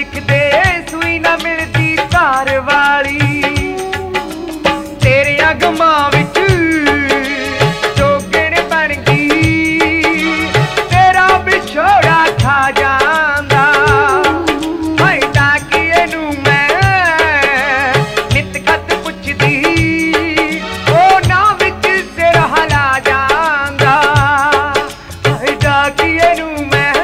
लिखदे सूई ना मिलदी धार वाली तेरे अगमां विच जोगण बन गई तेरा विछोड़ा खा जांदा हाय डाकिए नूं मैं नित खत पुछदी ओ ना विच सिर हला जांदा हाय डाकिए नूं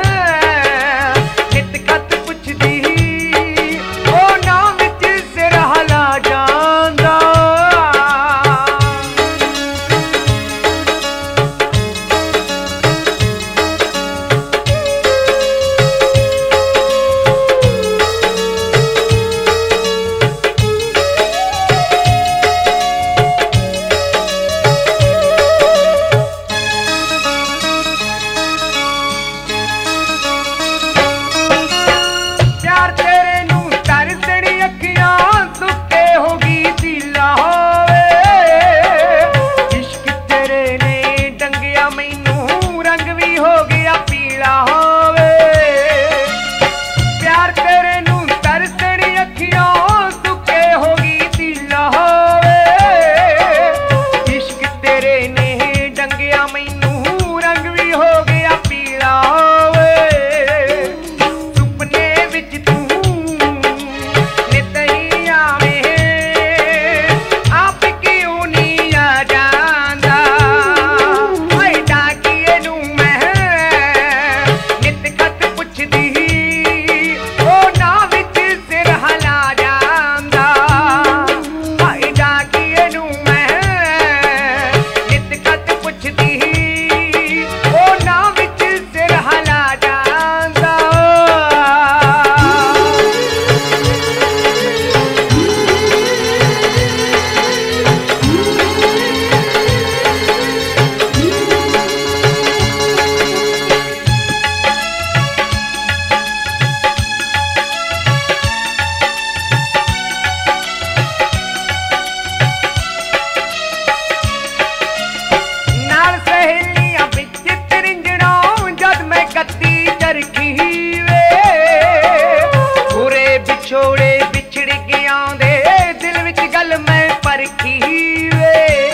छोड़े बिछड़ गया दे दिल विच गल मैं परखी वे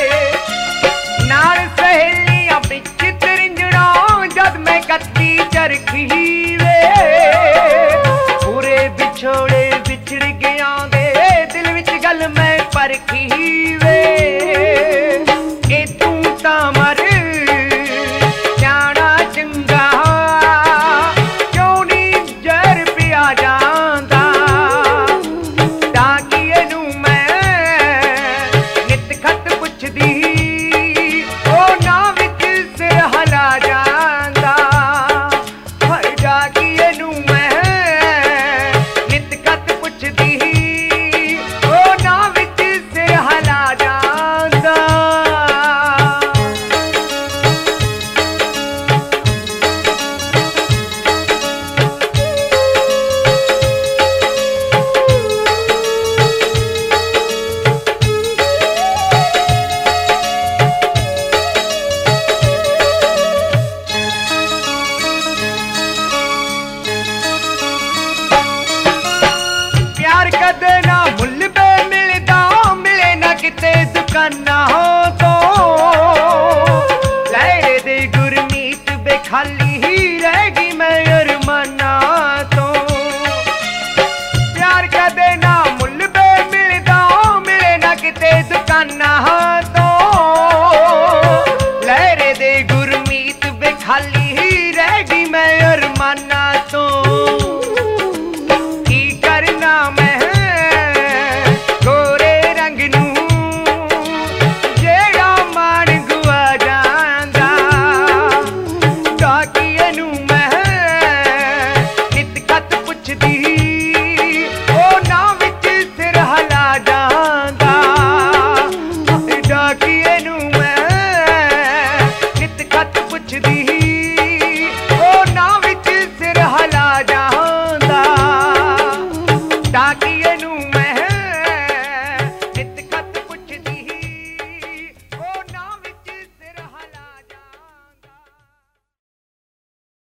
नाल सहेलियां बिच तरिंजणा जद मैं कत्ती चरखी वे पूरे बिछोड़े बिछड़ गया दे दिल विच गल मैं परखी वे ए तू तां मर जाना चंगा क्यों नी जर पिया जांदा कदे ना मुल पे मिलदा मिले ना किते दुकाना हो तो लहरे दे गुरमीत बेखाली ही रहेगी मैं अरमाना तो प्यार कदे ना मुल पे मिलदा मिले ना किते दुकाना हो तो लहरे दे गुरमीत बेखाली